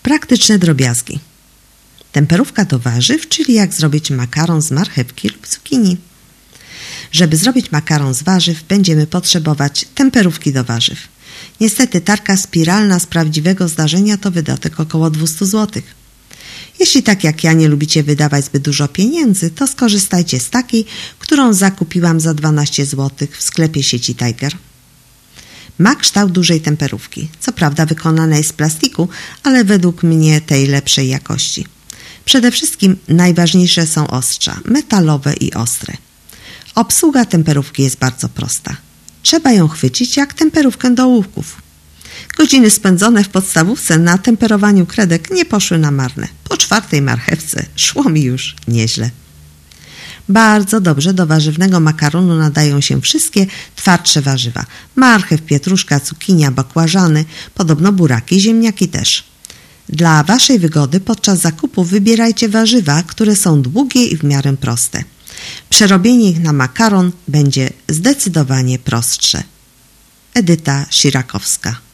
Praktyczne drobiazgi. Temperówka do warzyw, czyli jak zrobić makaron z marchewki lub cukinii. Żeby zrobić makaron z warzyw, będziemy potrzebować temperówki do warzyw. Niestety tarka spiralna z prawdziwego zdarzenia to wydatek około 200 zł. Jeśli tak jak ja nie lubicie wydawać zbyt dużo pieniędzy, to skorzystajcie z takiej, którą zakupiłam za 12 zł w sklepie sieci Tiger. Ma kształt dużej temperówki. Co prawda wykonana jest z plastiku, ale według mnie tej lepszej jakości. Przede wszystkim najważniejsze są ostrza, metalowe i ostre. Obsługa temperówki jest bardzo prosta. Trzeba ją chwycić jak temperówkę do ołówków. Godziny spędzone w podstawówce na temperowaniu kredek nie poszły na marne. Po 4. marchewce szło mi już nieźle. Bardzo dobrze do warzywnego makaronu nadają się wszystkie twardsze warzywa. Marchew, pietruszka, cukinia, bakłażany, podobno buraki, ziemniaki też. Dla waszej wygody podczas zakupu wybierajcie warzywa, które są długie i w miarę proste. Przerobienie ich na makaron będzie zdecydowanie prostsze. Edyta Sirakowska.